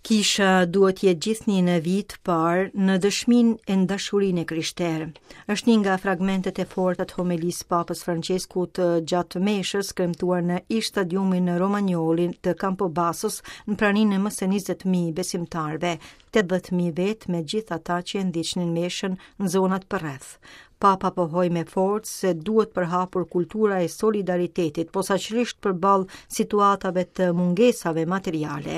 Kisha duhet jetë gjithnjë në vit parë në dëshminë e dashurinë e krishterë. Është një nga fragmentet e forta të homilisë Papës Franceskut gjatë meshës kremtuar në ish stadiumin në Romagnoli të Campobasos në praninë e më së 20.000 besimtarëve, 80.000 vetë me gjithë ata që ndiqnin meshën në zonat përreth. Papa pohoi me forcë se duhet përhapur kultura e solidaritetit, posaçërisht përballë situatave të mungesave materiale.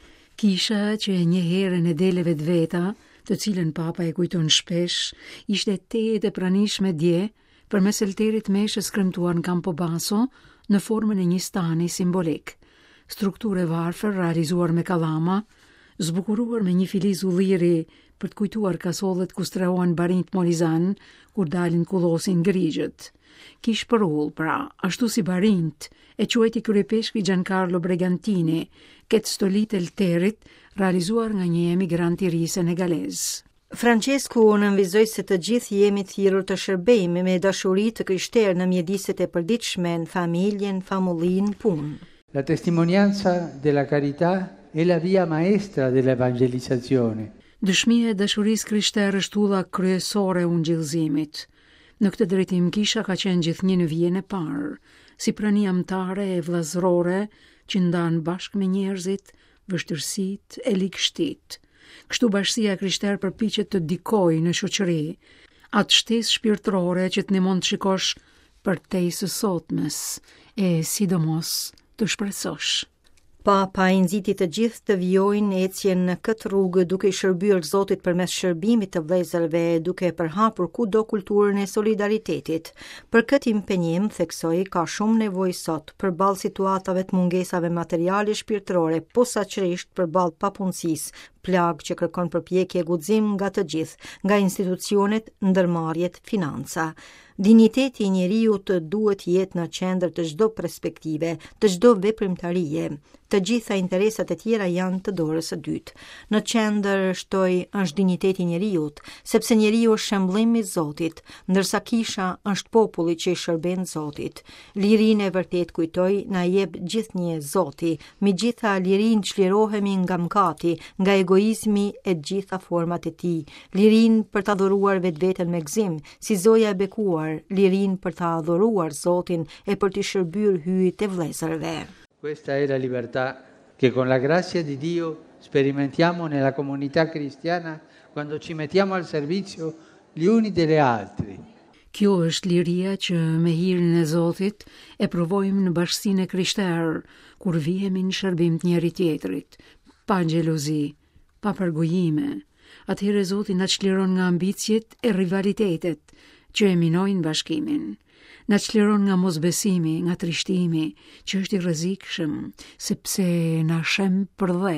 Kisha që një herën e deleve të veta, të cilën Papa e kujton shpesh, ishte tejet e pranishme dje përmes elterit meshës kremtuar në Campobaso në formën e një stani simbolik. Strukturë varfër realizuar me kallama, zbukuruar me një filiz ulliri për të kujtuar kasollet ku strehohen barinjt molizan kur dalin kullosin grigjët. Kish për ull, pra, ashtu si barinjt, e quajti kryepeshkri Giancarlo Bregantini, këtë stolit e lterit realizuar nga një emigrant i ri senegalez. Francesku nënvizoi se të gjithë jemi thirrur të shërbejmë me dashuri të krishterë në mjediset e përditshme në familjen, famullinë, punë. La testimonianza della carità è la via maestra dell'evangelizzazione. Dëshmia e dashurisë krishtere është udha kryesore e ungjillëzimit. Në këtë drejtim Kisha ka qenë gjithnjë në vijën e parë, si prani amtare e vllazërore që ndan bashkë me njerëzit, vështirësitë e likështit. Kështu bashkësia krishtere përpiqet të dikojë në shoqëri, atë shtesë shpirtërore që të ndihmon të shikosh përtej së sotmes e sidomos të shpresosh. Papa i nxiti të gjithë të vijojnë ecjen në këtë rrugë duke i shërbyer Zotit përmes shërbimit të vëllezërve, duke përhapur kudo kulturën e solidaritetit. Për këtë impenjim, theksoi, ka shumë nevojë sot përballë situatave të mungesave materiale shpirtërore, posaçërisht përballë papunësisë, plagë që kërkon përpjekje guxim nga të gjithë, nga institucionet, ndërmarrjet, financa. Dinjiteti i njeriut duhet jetë në qendër të çdo perspektive, të çdo veprimtarie. Të gjitha interesat e tjera janë të dorës së dytë. Në qendër shtoi është dinjiteti i njeriut, sepse njeriu është shembullim i Zotit, ndërsa Kisha është populli që i shërben Zotit. Lirinë e vërtet kujtoi na jep gjithnjë Zoti, megjithatë lirinë çlirohemi nga mëkati, nga egoizmi e gjitha format e tij. Lirinë për ta adhuruar vetveten me gëzim, si Zoja e bekuar, lirinë për ta adhuruar Zotin e për të shërbyer hyjit e vëllezërve. Questa è la libertà che con la grazia di Dio sperimentiamo nella comunità cristiana quando ci mettiamo al servizio gli uni degli altri. Kjo është liria që me hirin e Zotit e provojmë në bashkësinë e krishterë, kur vihemi në shërbim të njëri tjetrit, pa xhelozi, pa përgojime. Atëherë Zoti na çliron nga ambicjet e rivalitetet që e minojnë bashkimin. Na çliron nga mosbesimi, nga trishtimi, që është i rrezikshëm, sepse na shem për dhe.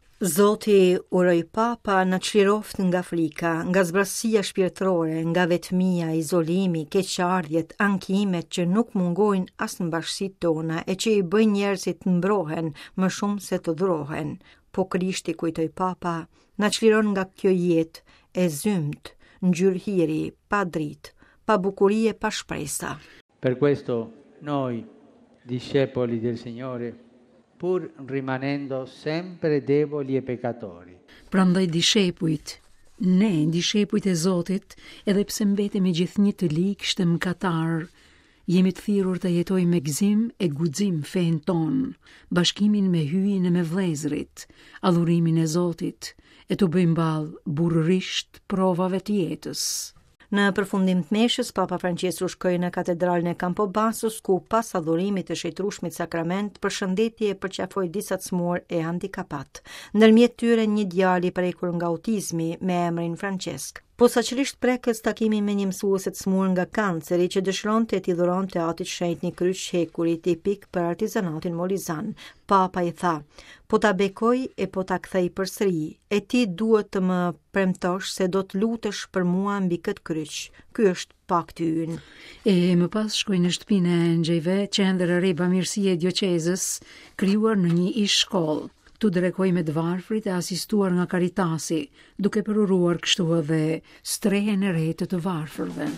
Zoti uroj Papa na çliroft nga frika, nga zbrasia shpirtërore, nga vetmia, izolimi, keqardhjet, ankimet që nuk mungojnë as në bashkësitë tona e që i bëjnë njerëzit të mbrohen më shumë se të dhurohen. Po Krishti, kujtoi Papa, na çliron nga kjo jetë e zymt, ngjyrhiri, pa dritë, pa bukurie, pa shpresa. Per questo noi, discepoli del Signore, pur rimanendo sempre deboli e peccatori. Prandaj dishepujt, ne dishepujt e Zotit, edhe pse mbetemi gjithnjë të ligë të mëkatar, jemi të thirrur të jetojmë me gëzim e guxim fen ton, bashkimin me hyjin e me vëllezërit, adhurimin e Zotit, e të bëjmë ballë burrërisht provave të jetës. Në përfundim të meshës, Papa Francesku shkoi në katedralën e Campobasos, ku pas adhurimit të Shetrushmit Sakrament, përshëndeti e përqafoi disa çmur e handikapat. Ndërmjet tyre një djalë i prekur nga autizmi me emrin Francesc. Posaçërisht prekës takimin me një mësuese të smur nga kanceri që dëshironte t'i dhuronte atit shenjt një kryq hekuri tipik për artizanatin molizan. Papa i tha: "Po ta bekoj e po ta kthej përsëri, e ti duhet të më premtosh se do të lutesh për mua mbi këtë kryq. Ky është pakti ynë." E më pas shkoi në shtëpinë e engjëjve, qendër e re bamirësie e dioqezës, krijuar në një ish shkollë. Tu drekoj me të varfrit e asistuar nga Karitasi, duke përuruar kështu edhe strehen e re të varfërve.